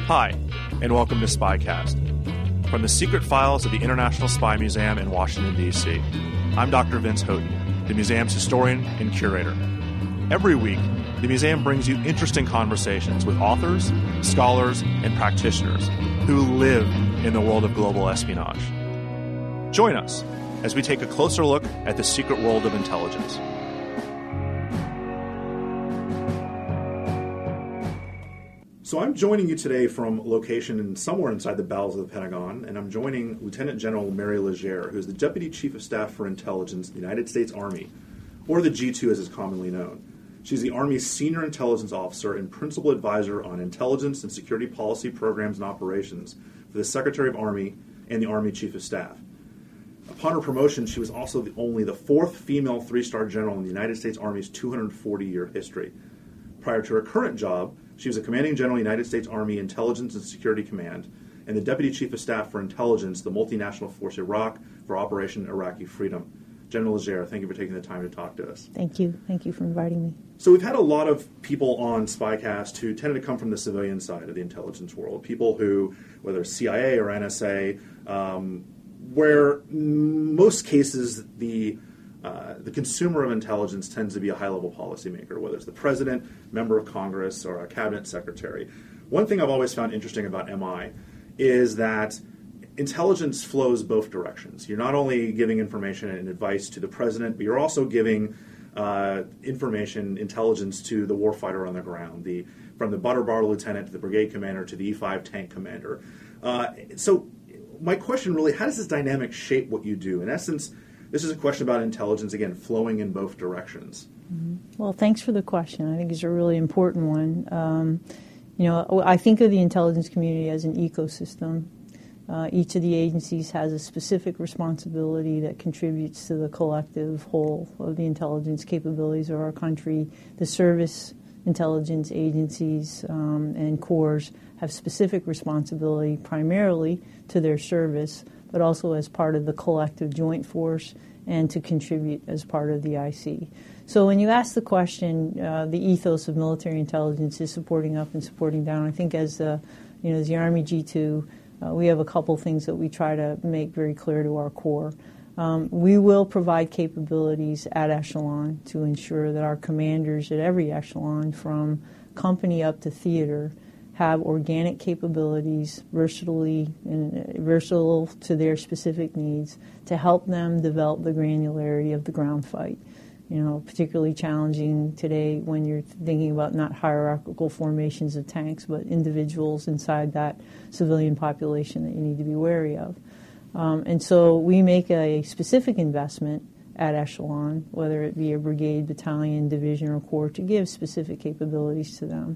Hi, and welcome to Spycast. From the secret files of the International Spy Museum in Washington, D.C., I'm Dr. Vince Houghton, the museum's historian and curator. Every week, the museum brings you interesting conversations with authors, scholars, and practitioners who live in the world of global espionage. Join us as we take a closer look at the secret world of intelligence. So I'm joining you today from location somewhere inside the bowels of the Pentagon, and I'm joining Lieutenant General Mary Legere, who's the Deputy Chief of Staff for Intelligence of the United States Army, or the G2 as it's commonly known. She's the Army's Senior Intelligence Officer and Principal Advisor on Intelligence and Security Policy Programs and Operations for the Secretary of Army and the Army Chief of Staff. Upon her promotion, she was also only the fourth female three-star general in the United States Army's 240-year history. Prior to her current job, she was a Commanding General, United States Army Intelligence and Security Command, and the Deputy Chief of Staff for Intelligence, the Multinational Force Iraq for Operation Iraqi Freedom. General Legere, thank you for taking the time to talk to us. Thank you. Thank you for inviting me. So we've had a lot of people on Spycast who tended to come from the civilian side of the intelligence world, people who, whether CIA or NSA, where most cases the consumer of intelligence tends to be a high-level policymaker, whether it's the president, member of Congress, or a cabinet secretary. One thing I've always found interesting about MI is that intelligence flows both directions. You're not only giving information and advice to the president, but you're also giving information, intelligence to the warfighter on the ground, from the butter bar lieutenant to the brigade commander to the E-5 tank commander. So my question really, how does this dynamic shape what you do? In essence, this is a question about intelligence, again, flowing in both directions. Mm-hmm. Well, thanks for the question. I think it's a really important one. I think of the intelligence community as an ecosystem. Each of the agencies has a specific responsibility that contributes to the collective whole of the intelligence capabilities of our country. The service intelligence agencies and corps have specific responsibility primarily to their service, but also as part of the collective joint force and to contribute as part of the IC. So when you ask the question, the ethos of military intelligence is supporting up and supporting down. I think as the Army G2, we have a couple things that we try to make very clear to our Corps. We will provide capabilities at echelon to ensure that our commanders at every echelon, from company up to theater, have organic capabilities, versatile to their specific needs, to help them develop the granularity of the ground fight. Particularly challenging today when you're thinking about not hierarchical formations of tanks, but individuals inside that civilian population that you need to be wary of. And so we make a specific investment at echelon, whether it be a brigade, battalion, division, or corps, to give specific capabilities to them.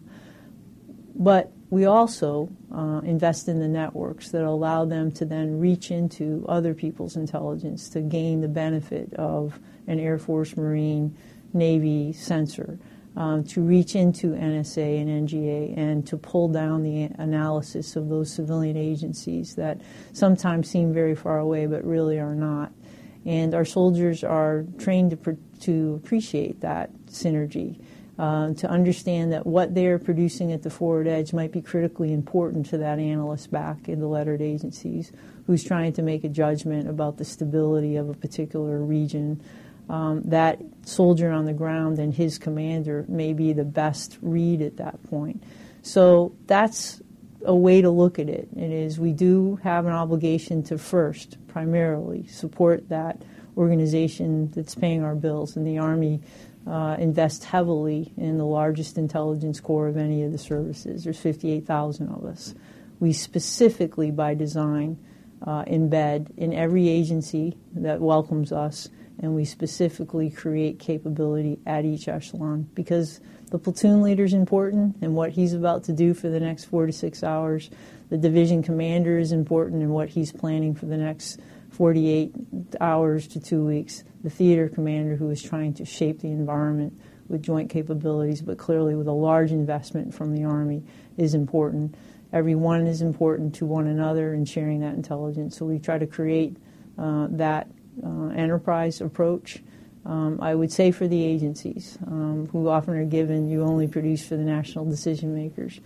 But we also invest in the networks that allow them to then reach into other people's intelligence to gain the benefit of an Air Force, Marine, Navy sensor, to reach into NSA and NGA and to pull down the analysis of those civilian agencies that sometimes seem very far away but really are not. And our soldiers are trained to appreciate that synergy. To understand that what they're producing at the forward edge might be critically important to that analyst back in the lettered agencies who's trying to make a judgment about the stability of a particular region. That soldier on the ground and his commander may be the best read at that point. So that's a way to look at it. It is, we do have an obligation to first, primarily, support that organization that's paying our bills, and the Army invest heavily in the largest intelligence corps of any of the services. There's 58,000 of us. We specifically, by design, embed in every agency that welcomes us, and we specifically create capability at each echelon because the platoon leader is important and what he's about to do for the next 4 to 6 hours. The division commander is important and what he's planning for the next 48 hours to 2 weeks. The theater commander, who is trying to shape the environment with joint capabilities, but clearly with a large investment from the Army, is important. Everyone is important to one another in sharing that intelligence. So we try to create that enterprise approach. I would say for the agencies, who often are given, you only produce for the national decision makers.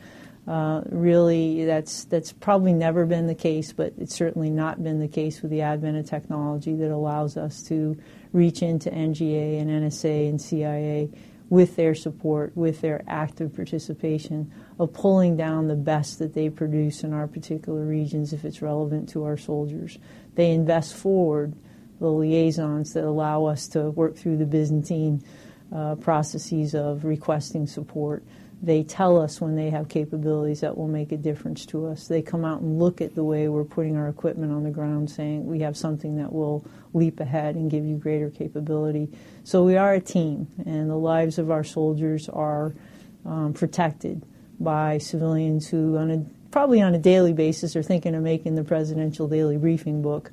Really, that's probably never been the case, but it's certainly not been the case with the advent of technology that allows us to reach into NGA and NSA and CIA with their support, with their active participation of pulling down the best that they produce in our particular regions if it's relevant to our soldiers. They invest forward the liaisons that allow us to work through the Byzantine processes of requesting support. They tell us when they have capabilities that will make a difference to us. They come out and look at the way we're putting our equipment on the ground, saying we have something that will leap ahead and give you greater capability. So we are a team, and the lives of our soldiers are protected by civilians who, probably on a daily basis, are thinking of making the presidential daily briefing book,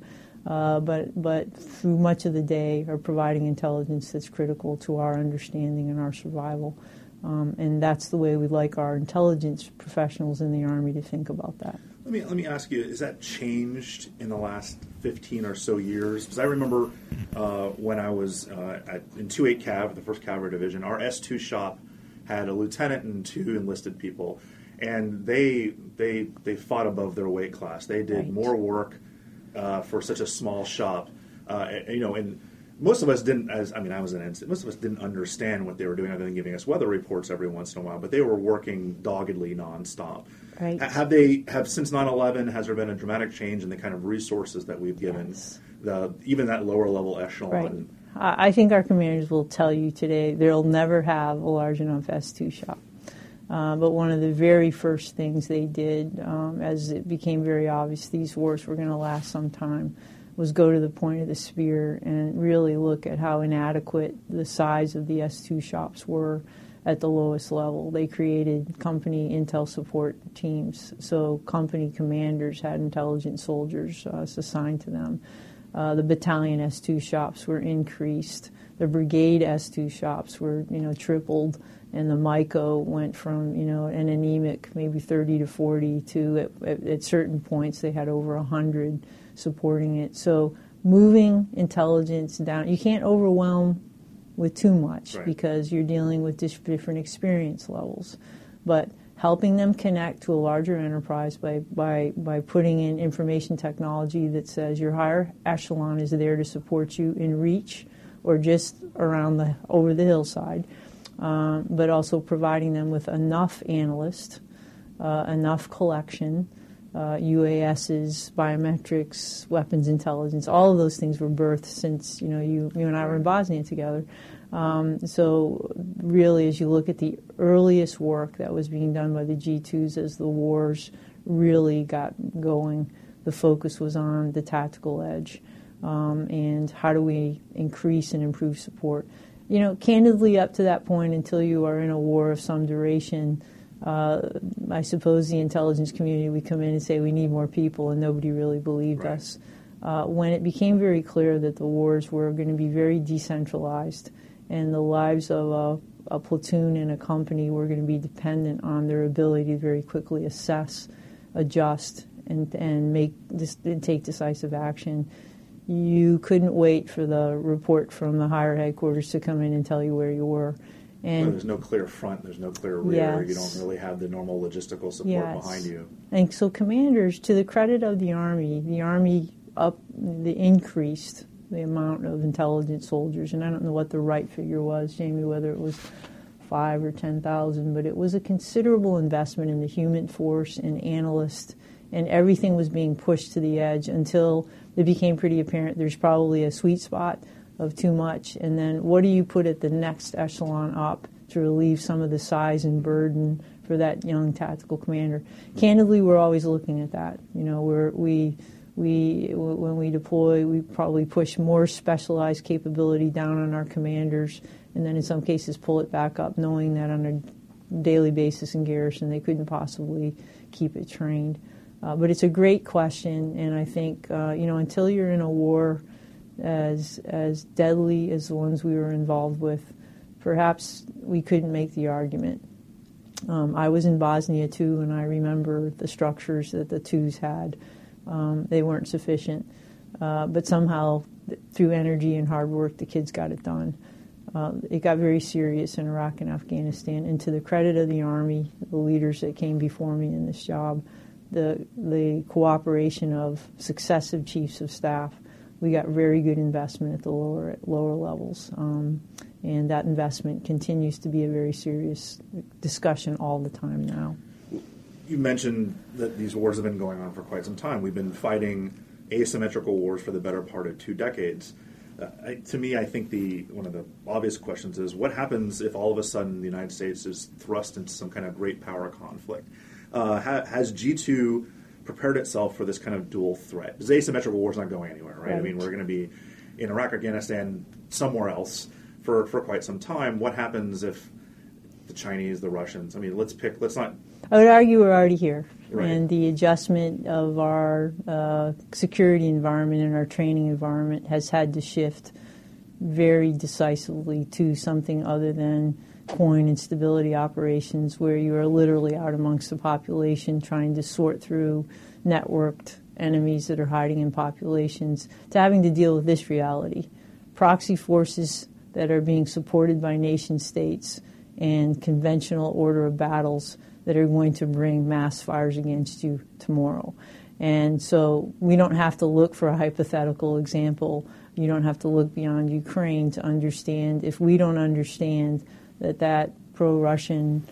but through much of the day are providing intelligence that's critical to our understanding and our survival. And that's the way we'd like our intelligence professionals in the Army to think about that. Let me ask you, has that changed in the last 15 or so years? Because I remember when I was in 2-8 Cav, the 1st Cavalry Division, our S2 shop had a lieutenant and 2 enlisted people, and they fought above their weight class. They did more work for such a small shop, and most of us didn't, I was an ensign, most of us didn't understand what they were doing other than giving us weather reports every once in a while, but they were working doggedly nonstop. Right. Have since 9/11, has there been a dramatic change in the kind of resources that we've given, even that lower level echelon? Right. I think our commanders will tell you today they'll never have a large enough S2 shop. But one of the very first things they did, as it became very obvious these wars were going to last some time, was go to the point of the spear and really look at how inadequate the size of the S2 shops were at the lowest level. They created company intel support teams, so company commanders had intelligent soldiers assigned to them. The battalion S2 shops were increased. The brigade S2 shops were, tripled, and the MICO went from, an anemic maybe 30 to 40 to at certain points they had over 100 supporting it. So moving intelligence down, you can't overwhelm with too much because you're dealing with different experience levels. But helping them connect to a larger enterprise by putting in information technology that says your higher echelon is there to support you in reach or just around over the hillside, but also providing them with enough analysts, enough collection, UASs, biometrics, weapons intelligence, all of those things were birthed since you and I were in Bosnia together. So really, as you look at the earliest work that was being done by the G2s as the wars really got going, the focus was on the tactical edge and how do we increase and improve support. Candidly, up to that point, until you are in a war of some duration, I suppose the intelligence community would come in and say we need more people, and nobody really believed us. When it became very clear that the wars were going to be very decentralized and the lives of a platoon and a company were going to be dependent on their ability to very quickly assess, adjust, and take decisive action, you couldn't wait for the report from the higher headquarters to come in and tell you where you were. And there's no clear front, there's no clear rear, you don't really have the normal logistical support behind you. And so commanders, to the credit of the Army increased the amount of intelligent soldiers, and I don't know what the right figure was, Jamie, whether it was 5 or 10,000, but it was a considerable investment in the human force and analysts, and everything was being pushed to the edge until it became pretty apparent there's probably a sweet spot of too much, and then what do you put at the next echelon up to relieve some of the size and burden for that young tactical commander? Candidly, we're always looking at that. When we deploy, we probably push more specialized capability down on our commanders, and then in some cases pull it back up, knowing that on a daily basis in garrison they couldn't possibly keep it trained. But it's a great question, and I think until you're in a war as deadly as the ones we were involved with, perhaps we couldn't make the argument. I was in Bosnia too, and I remember the structures that the twos had. They weren't sufficient, but somehow through energy and hard work the kids got it done. it got very serious in Iraq and Afghanistan. And to the credit of the Army, the leaders that came before me in this job, the cooperation of successive chiefs of staff, we got very good investment at the lower levels. And that investment continues to be a very serious discussion all the time now. You mentioned that these wars have been going on for quite some time. We've been fighting asymmetrical wars for the better part of 2 decades. To me, I think one of the obvious questions is, what happens if all of a sudden the United States is thrust into some kind of great power conflict? Has G2 prepared itself for this kind of dual threat? Because asymmetrical war is not going anywhere, right? I mean, we're going to be in Iraq, Afghanistan, somewhere else for quite some time. What happens if the Chinese, the Russians, I mean, let's not... I would argue we're already here. Right. And the adjustment of our security environment and our training environment has had to shift very decisively to something other than coin and stability operations, where you are literally out amongst the population trying to sort through networked enemies that are hiding in populations, to having to deal with this reality. Proxy forces that are being supported by nation states and conventional order of battles that are going to bring mass fires against you tomorrow. And so we don't have to look for a hypothetical example. You don't have to look beyond Ukraine to understand. If we don't understand that pro-Russian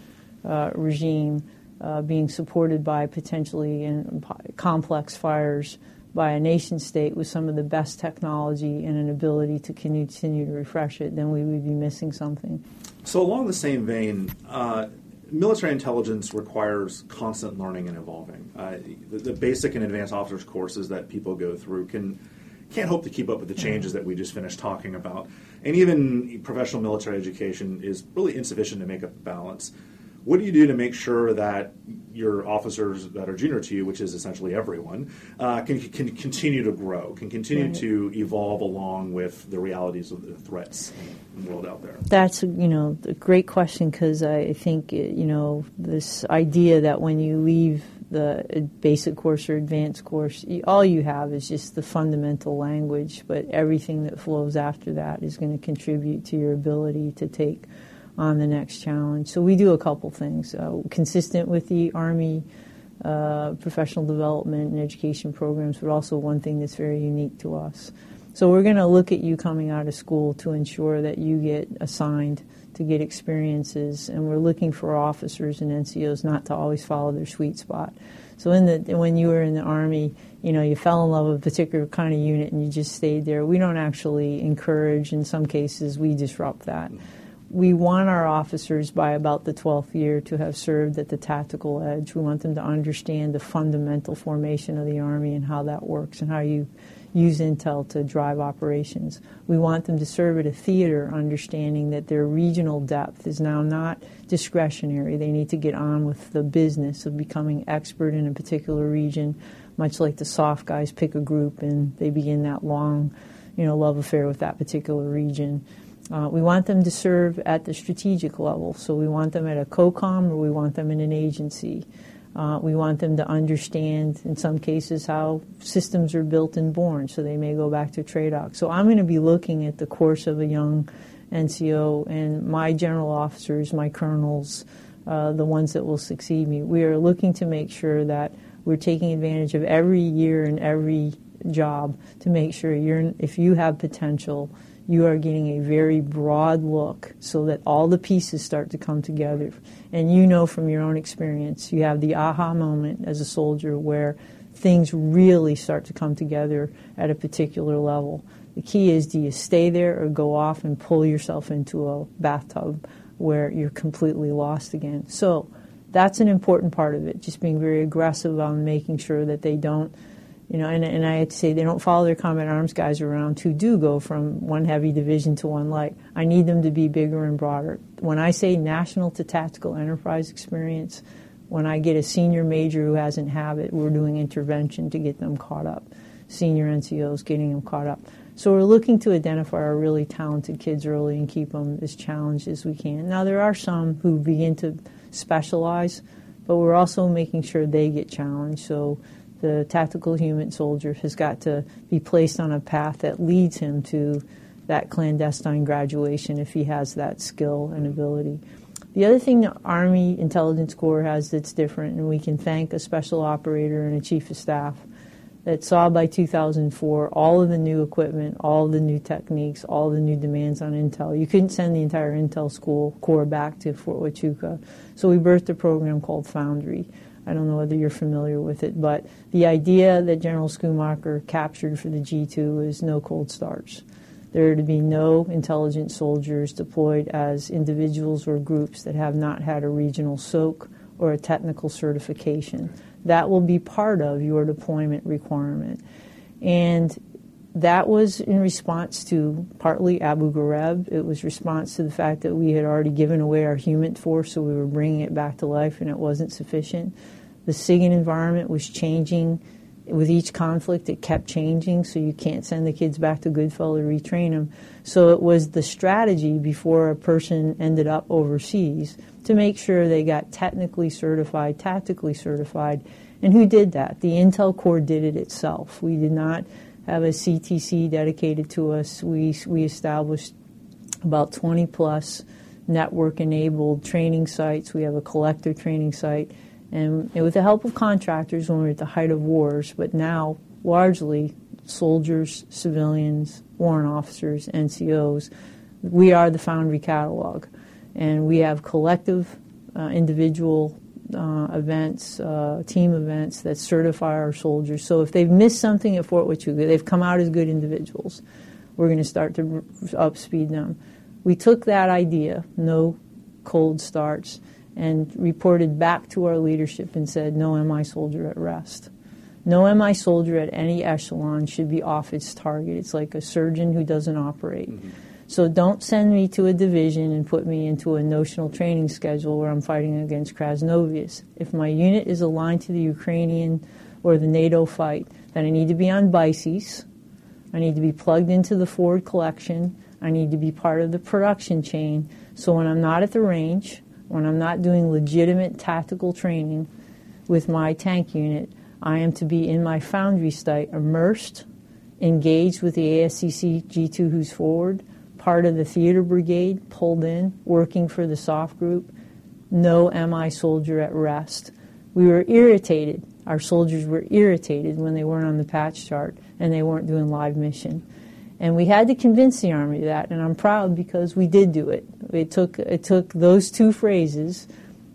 regime being supported by potentially complex fires by a nation state with some of the best technology and an ability to continue to refresh it, then we would be missing something. So along the same vein, military intelligence requires constant learning and evolving. The basic and advanced officers courses that people go through can't hope to keep up with the changes that we just finished talking about. And even professional military education is really insufficient to make up the balance. What do you do to make sure that your officers that are junior to you, which is essentially everyone, can continue to grow, can continue right. to evolve along with the realities of the threats in the world out there? That's, a great question, because I think, this idea that when you leave the basic course or advanced course, all you have is just the fundamental language, but everything that flows after that is going to contribute to your ability to take on the next challenge. So we do a couple things. Consistent with the Army professional development and education programs, but also one thing that's very unique to us. So we're going to look at you coming out of school to ensure that you get assigned to get experiences, and we're looking for officers and NCOs not to always follow their sweet spot. So when you were in the Army, you fell in love with a particular kind of unit and you just stayed there. We don't actually encourage. In some cases, we disrupt that. We want our officers by about the 12th year to have served at the tactical edge. We want them to understand the fundamental formation of the Army and how that works and how you use intel to drive operations. We want them to serve at a theater, understanding that their regional depth is now not discretionary. They need to get on with the business of becoming expert in a particular region, much like the soft guys pick a group and they begin that long, love affair with that particular region. We want them to serve at the strategic level. So we want them at a COCOM or we want them in an agency. We want them to understand, in some cases, how systems are built and born, so they may go back to TRADOC. So I'm going to be looking at the course of a young NCO, and my general officers, my colonels, the ones that will succeed me. We are looking to make sure that we're taking advantage of every year and every job to make sure if you have potential, you are getting a very broad look so that all the pieces start to come together. And from your own experience, you have the aha moment as a soldier where things really start to come together at a particular level. The key is, do you stay there or go off and pull yourself into a bathtub where you're completely lost again? So that's an important part of it, just being very aggressive on making sure that they don't, and I had to say they don't follow their combat arms guys around who do go from one heavy division to one light. I need them to be bigger and broader. When I say national to tactical enterprise experience, when I get a senior major who hasn't had it, we're doing intervention to get them caught up. Senior NCOs getting them caught up. So we're looking to identify our really talented kids early and keep them as challenged as we can. Now, there are some who begin to specialize, but we're also making sure they get challenged. So the tactical human soldier has got to be placed on a path that leads him to that clandestine graduation if he has that skill and ability. The other thing the Army Intelligence Corps has that's different, and we can thank a special operator and a chief of staff that saw by 2004 all of the new equipment, all of the new techniques, all of the new demands on Intel. You couldn't send the entire Intel school corps back to Fort Huachuca. So we birthed a program called Foundry. I don't know whether you're familiar with it, but the idea that General Schoomaker captured for the G2 is no cold starts. There are to be no intelligent soldiers deployed as individuals or groups that have not had a regional SOC or a technical certification. That will be part of your deployment requirement. And that was in response to partly Abu Ghraib. It was response to the fact that we had already given away our human force, so we were bringing it back to life, and it wasn't sufficient. The SIGINT environment was changing. With each conflict, it kept changing, so you can't send the kids back to Goodfellow to retrain them. So it was the strategy before a person ended up overseas to make sure they got technically certified, tactically certified. And who did that? The Intel Corps did it itself. We did not have a CTC dedicated to us. We established about 20-plus network-enabled training sites. We have a collective training site. And with the help of contractors when we were at the height of wars, but now largely soldiers, civilians, warrant officers, NCOs, we are the Foundry catalog. And we have collective, individual events, team events that certify our soldiers. So if they've missed something at Fort Huachuca, they've come out as good individuals. We're going to start to upspeed them. We took that idea, no cold starts, and reported back to our leadership and said, no MI soldier at rest. No MI soldier at any echelon should be off its target. It's like a surgeon who doesn't operate. Mm-hmm. So don't send me to a division and put me into a notional training schedule where I'm fighting against Krasnovius. If my unit is aligned to the Ukrainian or the NATO fight, then I need to be on BICES. I need to be plugged into the forward collection. I need to be part of the production chain. So when I'm not at the range, when I'm not doing legitimate tactical training with my tank unit, I am to be in my Foundry site, immersed, engaged with the ASCC G2 who's forward, part of the theater brigade, pulled in, working for the SOF group, no MI soldier at rest. We were irritated. Our soldiers were irritated when they weren't on the patch chart and they weren't doing live mission. And we had to convince the Army of that, and I'm proud because we did do it. It took those two phrases,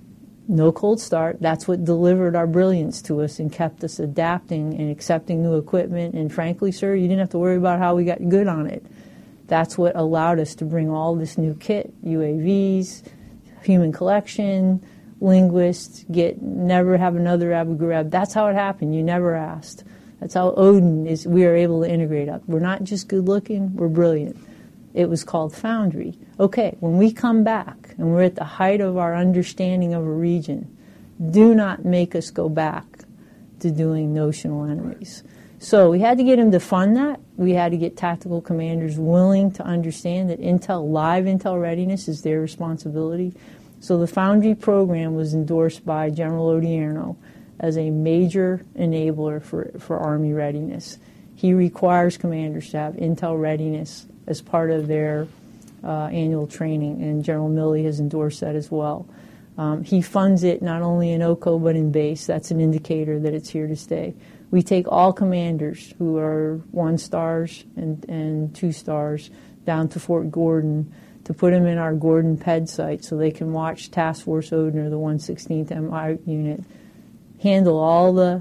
no cold start. That's what delivered our brilliance to us and kept us adapting and accepting new equipment. And frankly, sir, you didn't have to worry about how we got good on it. That's what allowed us to bring all this new kit, UAVs, human collection, linguists, never have another Abu Ghraib. That's how it happened. You never asked. That's how Odin is. We are able to integrate up. We're not just good looking, we're brilliant. It was called Foundry. Okay, when we come back and we're at the height of our understanding of a region, do not make us go back to doing notional enemies. So we had to get him to fund that. We had to get tactical commanders willing to understand that live Intel readiness is their responsibility. So the Foundry program was endorsed by General Odierno as a major enabler for Army readiness. He requires commanders to have Intel readiness as part of their annual training, and General Milley has endorsed that as well. He funds it not only in OCO but in base. That's an indicator that it's here to stay. We take all commanders who are 1-stars and 2-stars down to Fort Gordon to put them in our Gordon PED site so they can watch Task Force Odin, or the 116th MI unit, handle all the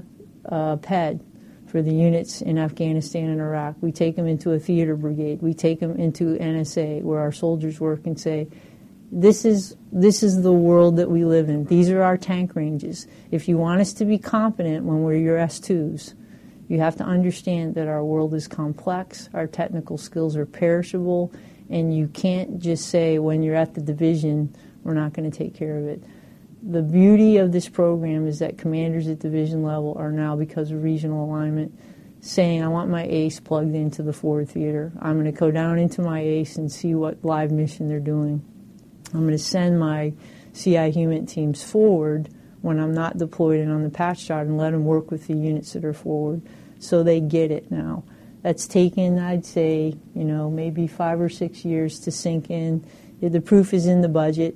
PED for the units in Afghanistan and Iraq. We take them into a theater brigade. We take them into NSA where our soldiers work and say, this is the world that we live in. These are our tank ranges. If you want us to be competent when we're your S2s, you have to understand that our world is complex, our technical skills are perishable, and you can't just say when you're at the division, we're not going to take care of it. The beauty of this program is that commanders at division level are now, because of regional alignment, saying, I want my ACE plugged into the forward theater. I'm going to go down into my ACE and see what live mission they're doing. I'm going to send my CI human teams forward when I'm not deployed and on the patch chart and let them work with the units that are forward. So they get it now. That's taken, I'd say, maybe 5 or 6 years to sink in. The proof is in the budget.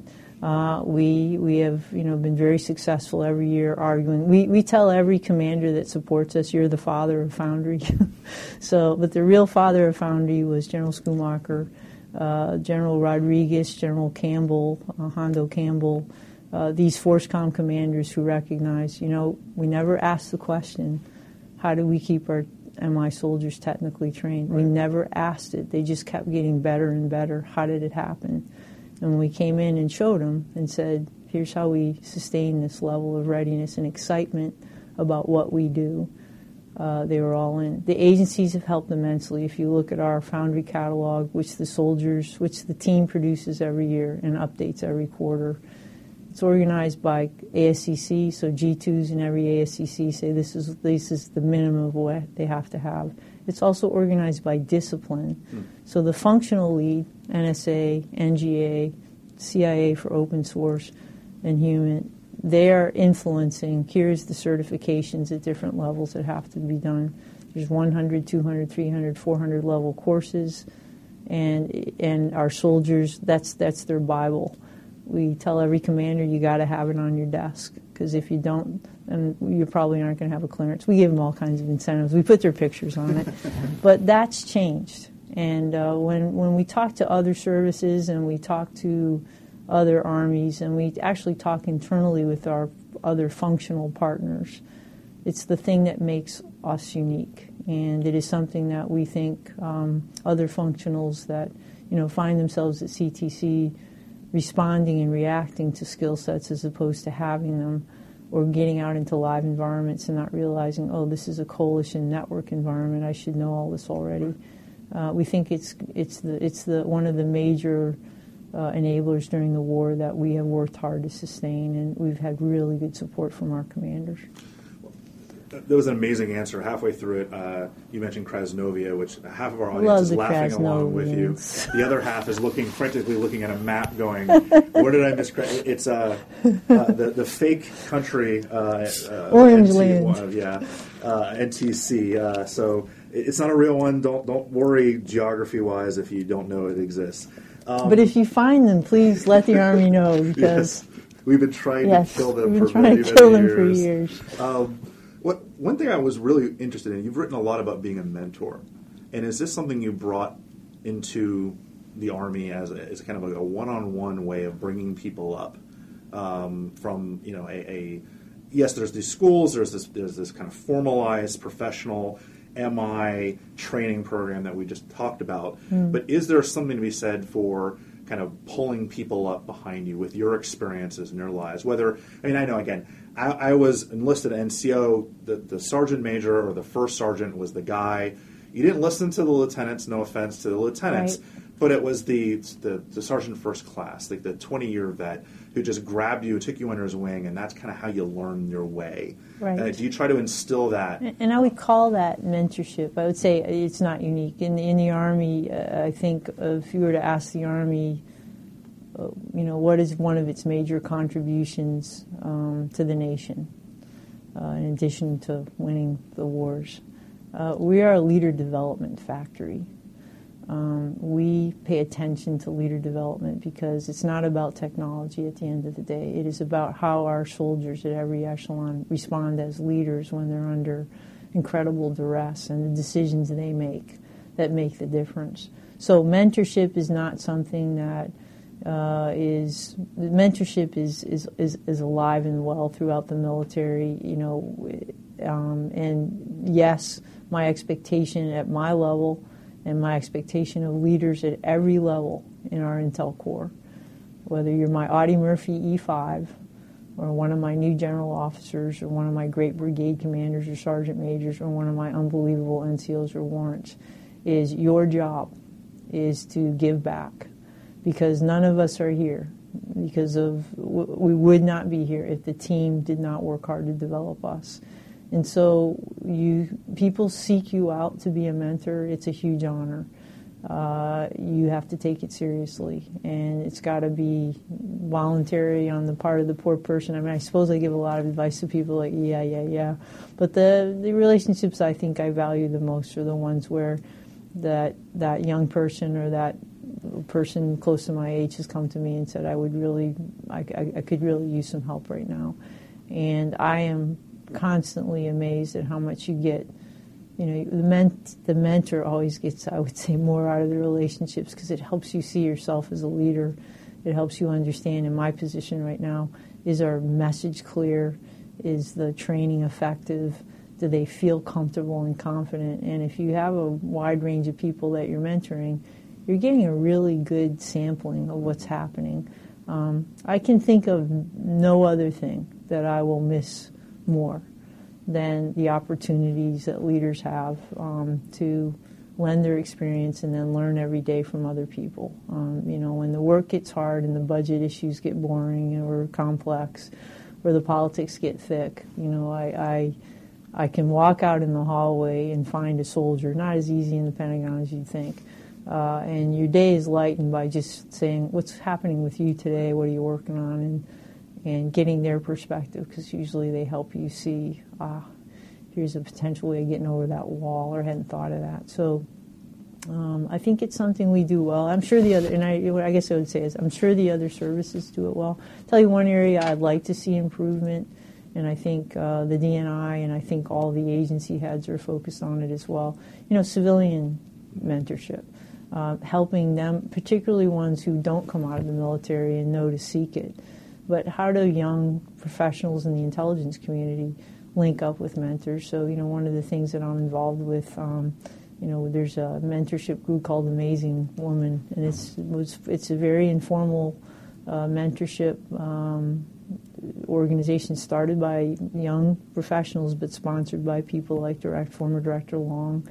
We have been very successful every year arguing. We tell every commander that supports us, you're the father of Foundry. But the real father of Foundry was General Schumacher, General Rodriguez, General Campbell, Hondo Campbell, these FORSCOM commanders who recognize, we never asked the question, how do we keep our MI soldiers technically trained? Right. We never asked it. They just kept getting better and better. How did it happen? And we came in and showed them and said, here's how we sustain this level of readiness and excitement about what we do. They were all in. The agencies have helped immensely. If you look at our Foundry catalog, which the team produces every year and updates every quarter, it's organized by ASCC, so G2s in every ASCC say this is the minimum of what they have to have. It's also organized by discipline. So the functional lead, NSA, NGA, CIA for open source, and human, they are influencing, here's the certifications at different levels that have to be done. There's 100, 200, 300, 400 level courses, and our soldiers, that's their Bible. We tell every commander you got to have it on your desk, because if you don't, then you probably aren't going to have a clearance. We give them all kinds of incentives. We put their pictures on it. But that's changed. And when we talk to other services and we talk to other armies and we actually talk internally with our other functional partners, it's the thing that makes us unique. And it is something that we think other functionals that find themselves at CTC responding and reacting to skill sets as opposed to having them, or getting out into live environments and not realizing, oh, this is a coalition network environment, I should know all this already. We think it's one of the major enablers during the war that we have worked hard to sustain, and we've had really good support from our commanders. That was an amazing answer. Halfway through it, you mentioned Krasnovia, which half of our audience is laughing along with you. The other half is frantically looking at a map going, where did I miss Krasnovia? It's the fake country. Orange Land. NTC. So it's not a real one. Don't worry geography-wise if you don't know it exists. But if you find them, please let the Army know, because... Yes. We've been trying to kill them for many years. One thing I was really interested in, you've written a lot about being a mentor. And is this something you brought into the Army as kind of like a one-on-one way of bringing people up from, yes, there's these schools, there's this kind of formalized professional MI training program that we just talked about. But is there something to be said for kind of pulling people up behind you with your experiences in your lives? I was enlisted at NCO. The sergeant major or the first sergeant was the guy. You didn't listen to the lieutenants, no offense to the lieutenants, right. But it was the sergeant first class, like the 20-year vet who just grabbed you, took you under his wing, and that's kind of how you learn your way. Right. Do you try to instill that? And I would call that mentorship. I would say it's not unique. In the Army, I think if you were to ask the Army, what is one of its major contributions to the nation, in addition to winning the wars? We are a leader development factory. We pay attention to leader development because it's not about technology at the end of the day. It is about how our soldiers at every echelon respond as leaders when they're under incredible duress and the decisions they make that make the difference. So mentorship is not something that mentorship is alive and well throughout the military, and yes, my expectation at my level and my expectation of leaders at every level in our Intel Corps, whether you're my Audie Murphy E5 or one of my new general officers or one of my great brigade commanders or sergeant majors or one of my unbelievable NCOs or warrants, is your job is to give back. Because none of us are here, we would not be here if the team did not work hard to develop us. And so people seek you out to be a mentor. It's a huge honor. You have to take it seriously, and it's got to be voluntary on the part of the poor person. I mean, I suppose I give a lot of advice to people like, yeah. But the relationships I think I value the most are the ones where that young person or that person close to my age has come to me and said, I could really use some help right now. And I am constantly amazed at how much you get. You know, the mentor always gets, I would say, more out of the relationships because it helps you see yourself as a leader. It helps you understand, in my position right now, is our message clear? Is the training effective? Do they feel comfortable and confident? And if you have a wide range of people that you're mentoring, you're getting a really good sampling of what's happening. I can think of no other thing that I will miss more than the opportunities that leaders have to lend their experience and then learn every day from other people. You know, when the work gets hard and the budget issues get boring or complex or the politics get thick, you know, I can walk out in the hallway and find a soldier, not as easy in the Pentagon as you'd think. And your day is lightened by just saying, what's happening with you today? What are you working on? And getting their perspective, because usually they help you see, here's a potential way of getting over that wall, or I hadn't thought of that. So I think it's something we do well. I'm sure the other, and I guess I would say is, I'm sure the other services do it well. I'll tell you one area I'd like to see improvement, and I think the DNI and I think all the agency heads are focused on it as well. You know, civilian mentorship. Helping them, particularly ones who don't come out of the military and know to seek it. But how do young professionals in the intelligence community link up with mentors? So, you know, one of the things that I'm involved with, you know, there's a mentorship group called Amazing Woman, and it's a very informal mentorship organization started by young professionals, but sponsored by people like former Director Long.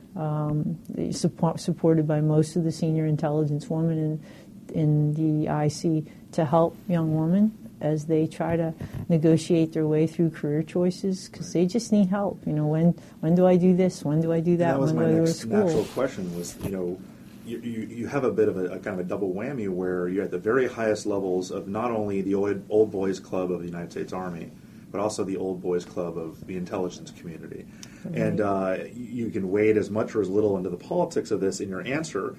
Supported by most of the senior intelligence women in the IC to help young women as they try to negotiate their way through career choices, because they just need help. You know, when do I do this? When do I do that? That was when my do I go to next school? natural question was, you know, you have a bit of a kind of a double whammy where you're at the very highest levels of not only the old boys club of the United States Army, but also the old boys club of the intelligence community. Mm-hmm. And you can wade as much or as little into the politics of this in your answer.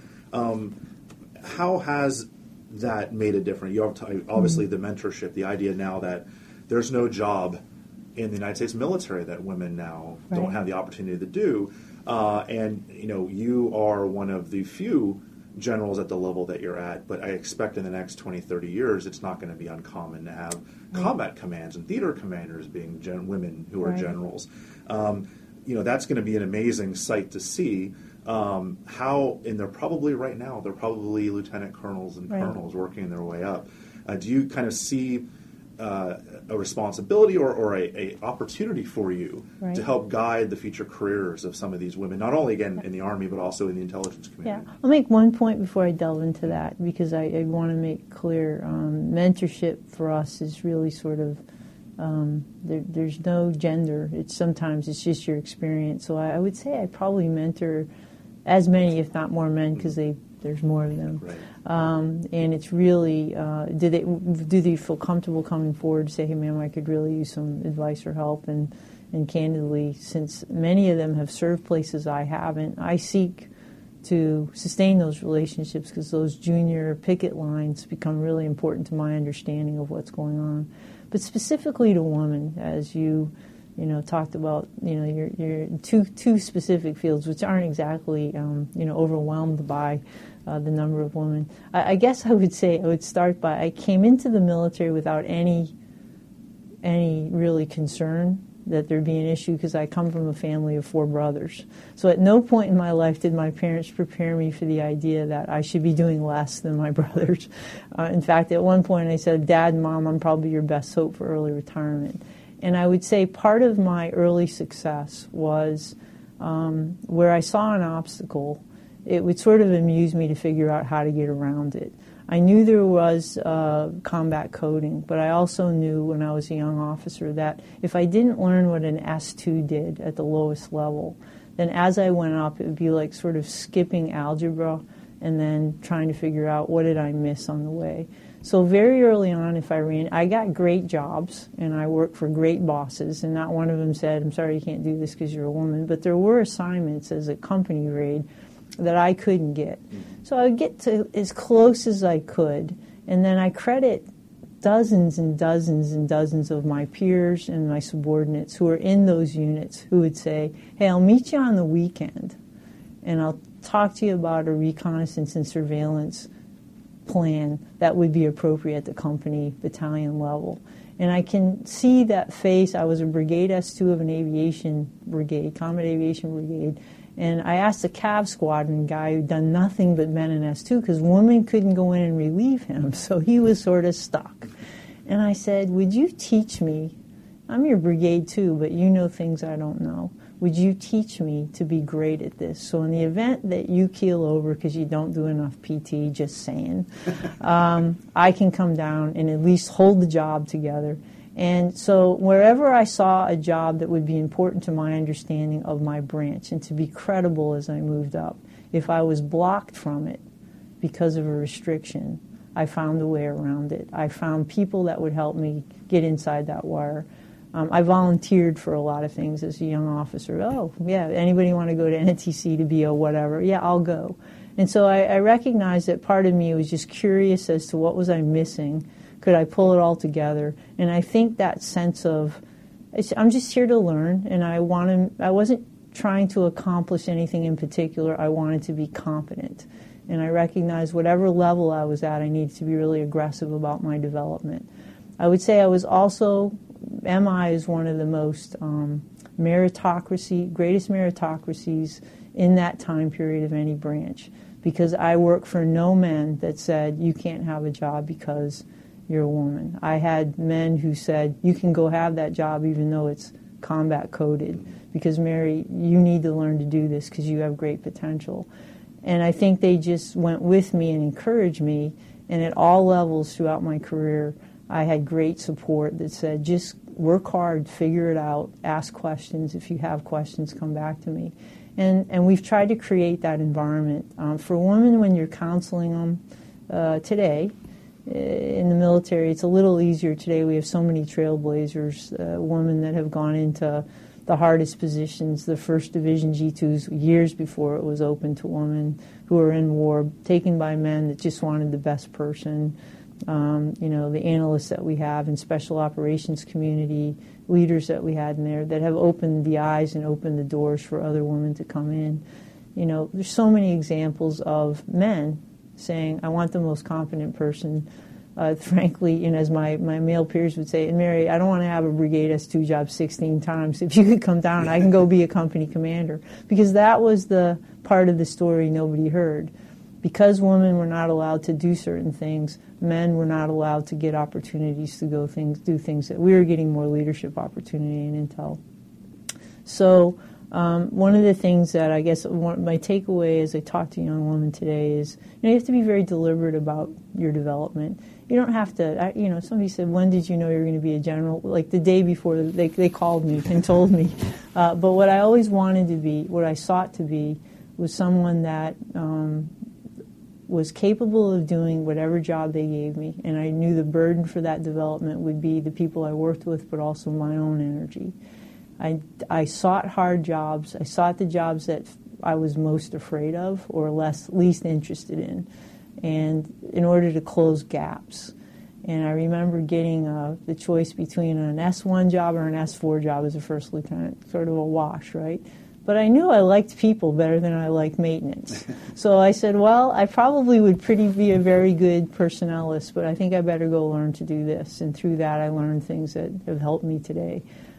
How has that made a difference? You have obviously the mentorship, the idea now that there's no job in the United States military that women now don't have the opportunity to do. And, you know, you are one of the few generals at the level that you're at, but I expect in the next 20, 30 years it's not going to be uncommon to have combat commands and theater commanders being women who are generals. You know, that's going to be an amazing sight to see. How, and they're probably right now, they're probably lieutenant colonels and colonels working their way up. Do you kind of see a responsibility or a opportunity for you to help guide the future careers of some of these women, not only, again, in the Army, but also in the intelligence community? Yeah, I'll make one point before I delve into that, because I want to make clear mentorship for us is really sort of, there's no gender. Sometimes it's just your experience. So I would say I probably mentor as many, if not more, men, because there's more of them. Right. And it's really, do they feel comfortable coming forward to say, hey, ma'am, I could really use some advice or help? And candidly, since many of them have served places I haven't, I seek to sustain those relationships, because those junior picket lines become really important to my understanding of what's going on. But specifically to women, as you talked about, you're two specific fields, which aren't exactly, overwhelmed by the number of women. I guess I would say I would start by, I came into the military without any really concern that there'd be an issue, because I come from a family of 4 brothers. So at no point in my life did my parents prepare me for the idea that I should be doing less than my brothers. In fact, at one point I said, Dad and Mom, I'm probably your best hope for early retirement. And I would say part of my early success was where I saw an obstacle, it would sort of amuse me to figure out how to get around it. I knew there was combat coding, but I also knew when I was a young officer that if I didn't learn what an S2 did at the lowest level, then as I went up, it would be like sort of skipping algebra and then trying to figure out what did I miss on the way. So very early on, I got great jobs, and I worked for great bosses, and not one of them said, I'm sorry, you can't do this because you're a woman. But there were assignments as a company grade that I couldn't get. So I would get to as close as I could, and then I credit dozens and dozens and dozens of my peers and my subordinates who are in those units who would say, hey, I'll meet you on the weekend, and I'll talk to you about a reconnaissance and surveillance plan that would be appropriate at the company battalion level. And I can see that face. I was a Brigade S2 of an aviation brigade, Combat Aviation Brigade, and I asked the Cav Squadron guy who'd done nothing but men in S2 because women couldn't go in and relieve him, so he was sort of stuck. And I said, would you teach me, I'm your brigade too, but you know things I don't know. Would you teach me to be great at this? So in the event that you keel over because you don't do enough PT, just saying, I can come down and at least hold the job together. And so wherever I saw a job that would be important to my understanding of my branch and to be credible as I moved up, if I was blocked from it because of a restriction, I found a way around it. I found people that would help me get inside that wire. I volunteered for a lot of things as a young officer. Oh, yeah, anybody want to go to NTC to be a whatever? Yeah, I'll go. And so I recognized that part of me was just curious as to what was I missing. Could I pull it all together? And I think that sense of, I'm just here to learn, and I wasn't trying to accomplish anything in particular. I wanted to be competent. And I recognized whatever level I was at, I needed to be really aggressive about my development. I would say I was also, MI is one of the most greatest meritocracies in that time period of any branch, because I worked for no men that said, you can't have a job because you're a woman. I had men who said, you can go have that job even though it's combat coded, because Mary, you need to learn to do this because you have great potential. And I think they just went with me and encouraged me, and at all levels throughout my career, I had great support that said, just work hard, figure it out, ask questions. If you have questions, come back to me. And we've tried to create that environment. For women, when you're counseling them today, in the military, it's a little easier today. We have so many trailblazers, women that have gone into the hardest positions, the 1st Division G2s, years before it was open to women who were in war, taken by men that just wanted the best person. The analysts that we have in special operations community, leaders that we had in there that have opened the eyes and opened the doors for other women to come in. There's so many examples of men saying, I want the most competent person. Frankly, as my male peers would say, and Mary, I don't want to have a Brigade S2 job 16 times. If you could come down, I can go be a company commander. Because that was the part of the story nobody heard. Because women were not allowed to do certain things, men were not allowed to get opportunities to do things that we were getting more leadership opportunity in intel. So one of the things that I guess my takeaway as I talk to young women today is, you have to be very deliberate about your development. You don't have to, somebody said, when did you know you were going to be a general? Like the day before, they called me and told me. But what I always wanted to be, what I sought to be, was someone that was capable of doing whatever job they gave me, and I knew the burden for that development would be the people I worked with, but also my own energy. I sought hard jobs. I sought the jobs that I was most afraid of or least interested in, and in order to close gaps. And I remember getting the choice between an S1 job or an S4 job as a first lieutenant, sort of a wash, right? But I knew I liked people better than I liked maintenance. So I said, well, I probably would be a very good personnelist, but I think I better go learn to do this. And through that, I learned things that have helped me today.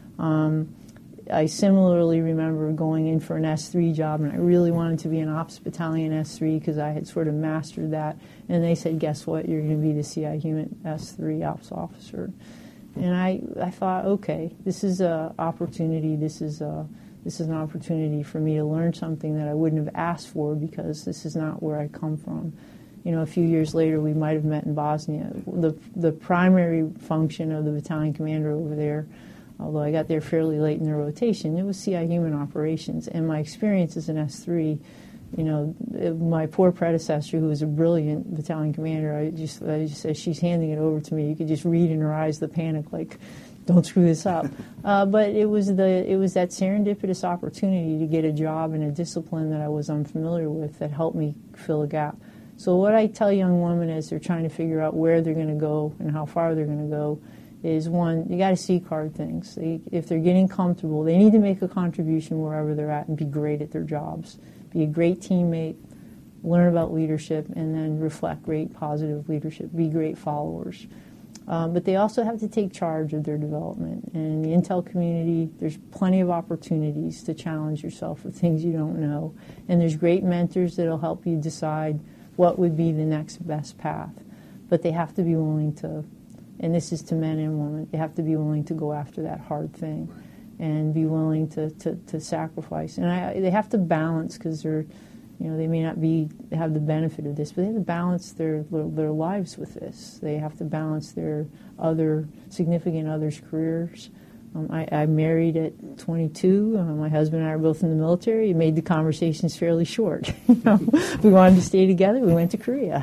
I similarly remember going in for an S3 job, and I really wanted to be an Ops Battalion S3 because I had sort of mastered that. And they said, guess what, you're going to be the CI Human S3 Ops officer. And I thought, okay, this is an opportunity. This is an opportunity for me to learn something that I wouldn't have asked for because this is not where I come from. A few years later, we might have met in Bosnia. The primary function of the battalion commander over there, although I got there fairly late in the rotation, it was CI Human Operations. And my experience as an S3 My poor predecessor, who was a brilliant battalion commander, I just said, she's handing it over to me. You could just read in her eyes the panic, like, don't screw this up. But it was that serendipitous opportunity to get a job in a discipline that I was unfamiliar with that helped me fill a gap. So what I tell young women as they're trying to figure out where they're going to go and how far they're going to go is, one, you got to seek hard things. If they're getting comfortable, they need to make a contribution wherever they're at and be great at their jobs. Be a great teammate, learn about leadership, and then reflect great positive leadership. Be great followers. But they also have to take charge of their development. And in the Intel community, there's plenty of opportunities to challenge yourself with things you don't know. And there's great mentors that will help you decide what would be the next best path. But they have to be willing to, and this is to men and women, they have to be willing to go after that hard thing and be willing to sacrifice. And they have to balance, because they may not have the benefit of this, but they have to balance their lives with this. They have to balance their other significant others' careers. I married at 22. My husband and I are both in the military. It made the conversations fairly short. We wanted to stay together. We went to Korea.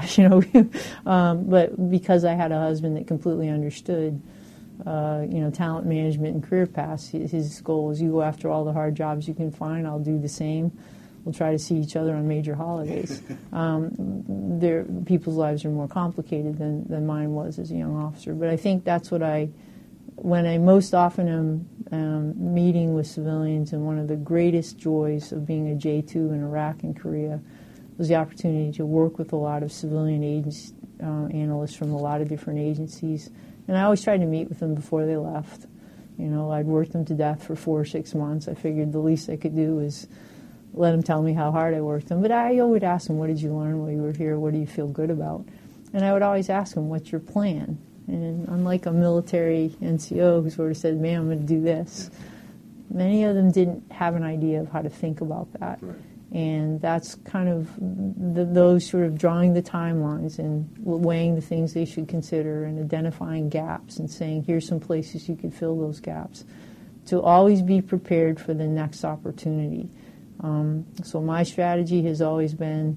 But because I had a husband that completely understood, talent management and career paths, his goal was, you go after all the hard jobs you can find. I'll do the same. We'll try to see each other on major holidays. People's lives are more complicated than mine was as a young officer. But I think that's when I most often am meeting with civilians, and one of the greatest joys of being a J2 in Iraq and Korea was the opportunity to work with a lot of civilian analysts from a lot of different agencies. And I always tried to meet with them before they left. I'd worked them to death for 4 or 6 months. I figured the least I could do was let them tell me how hard I worked them. But I would ask them, what did you learn while you were here? What do you feel good about? And I would always ask them, what's your plan? And unlike a military NCO who sort of said, man, I'm going to do this, many of them didn't have an idea of how to think about that. Right. And that's kind of those sort of drawing the timelines and weighing the things they should consider and identifying gaps and saying, here's some places you could fill those gaps. To always be prepared for the next opportunity. So my strategy has always been,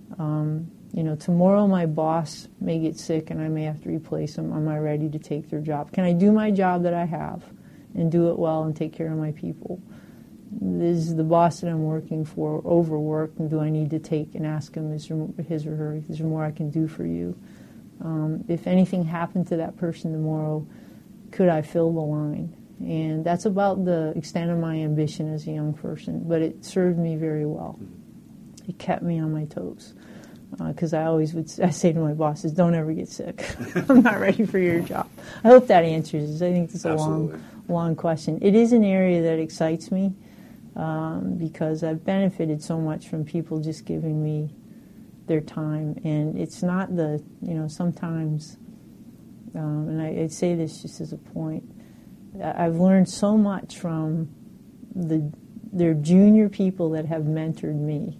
tomorrow my boss may get sick and I may have to replace them. Am I ready to take their job? Can I do my job that I have and do it well and take care of my people? Is the boss that I'm working for overworked, and do I need to take and ask him, is there more I can do for you? If anything happened to that person tomorrow, could I fill the line? And that's about the extent of my ambition as a young person, but it served me very well. It kept me on my toes, because I say to my bosses, don't ever get sick. I'm not ready for your job. I hope that answers it. I think it's a long question. It is an area that excites me, because I've benefited so much from people just giving me their time. And it's not sometimes, and I say this just as a point, I've learned so much from their junior people that have mentored me,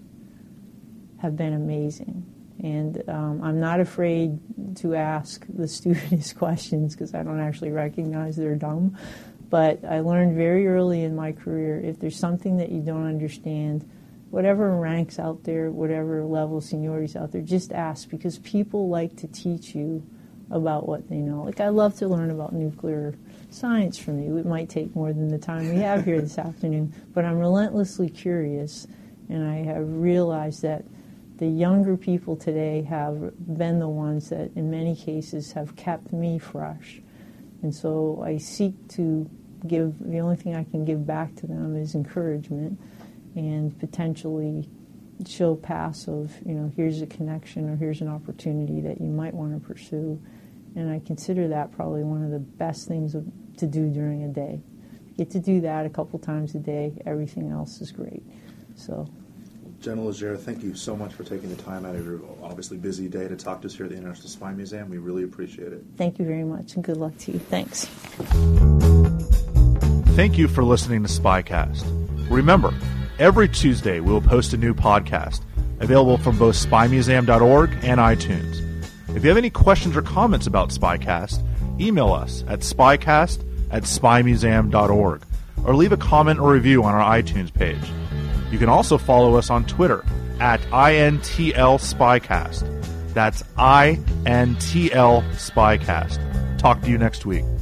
have been amazing. And I'm not afraid to ask the stupidest questions, because I don't actually recognize they're dumb. But I learned very early in my career, if there's something that you don't understand, whatever ranks out there, whatever level of seniority's out there, just ask, because people like to teach you about what they know. Like, I love to learn about nuclear science from you. It might take more than the time we have here this afternoon, but I'm relentlessly curious, and I have realized that the younger people today have been the ones that, in many cases, have kept me fresh. And so I seek to give, the only thing I can give back to them is encouragement, and potentially show paths of, here's a connection or here's an opportunity that you might want to pursue. And I consider that probably one of the best things to do during a day. Get to do that a couple times a day. Everything else is great. So, General Legere, thank you so much for taking the time out of your obviously busy day to talk to us here at the International Spy Museum. We really appreciate it. Thank you very much, and good luck to you. Thanks. Thank you for listening to SpyCast. Remember, every Tuesday we will post a new podcast available from both spymuseum.org and iTunes. If you have any questions or comments about SpyCast, email us at spycast@spymuseum.org or leave a comment or review on our iTunes page. You can also follow us on Twitter at INTL Spycast. That's INTL Spycast. Talk to you next week.